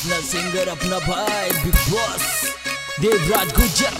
अपना सिंगर अपना भाई बिग बॉस देवराज गुज्जर।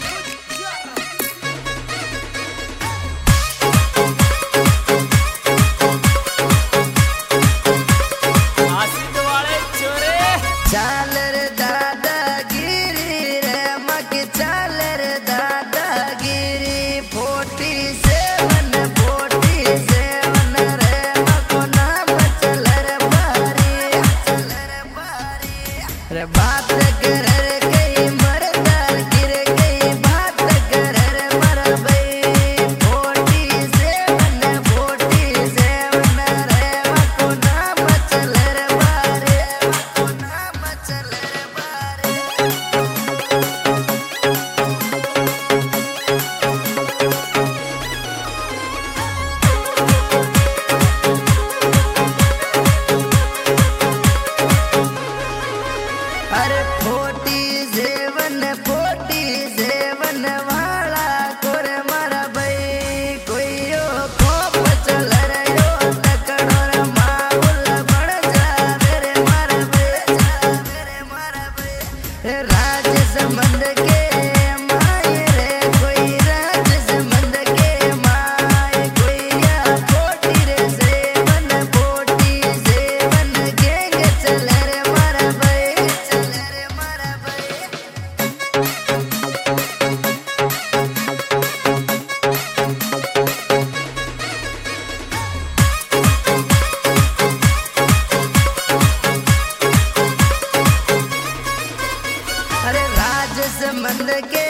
बात कर कई मरदार गिर गई बात कर मर गई फोटी से मन रे मको नाम चल रे बारे मको नाम चल रे बारे। अरे फोटी सेवन वाला कोर मारा भाई कोई यो खोप चल रयो तकड़ो रे माउल बन जा मेरे मारा भाई राज संबंध के माय रे कोई राज संबंध के माय कोई या फोटी सेवन गैंग चल रे मारा भाई चल रे मारा भाई। अरे राज संबंध के